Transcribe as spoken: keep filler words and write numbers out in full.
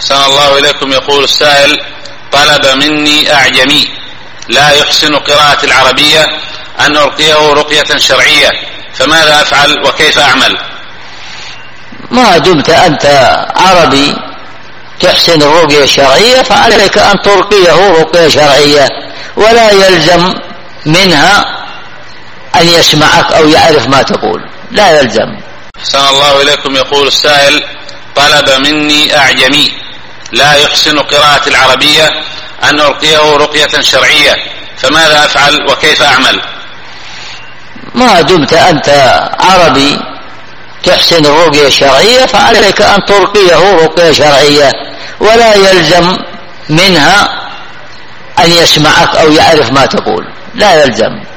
أحسن الله إليكم. يقول السائل: طلب مني أعجمي لا يحسن قراءة العربية أن أرقيه رقية شرعية، فماذا أفعل وكيف أعمل؟ ما دمت أنت عربي تحسن الرقية الشرعية فعليك أن ترقيه رقية شرعية، ولا يلزم منها أن يسمعك أو يعرف ما تقول، لا يلزم. أحسن الله إليكم. يقول السائل: طلب مني أعجمي لا يحسن قراءة العربية أن أرقيه رقية شرعية، فماذا أفعل وكيف أعمل؟ ما دمت أنت عربي تحسن الرقية الشرعية فعليك أن ترقيه رقية شرعية، ولا يلزم منها أن يسمعك أو يعرف ما تقول، لا يلزم.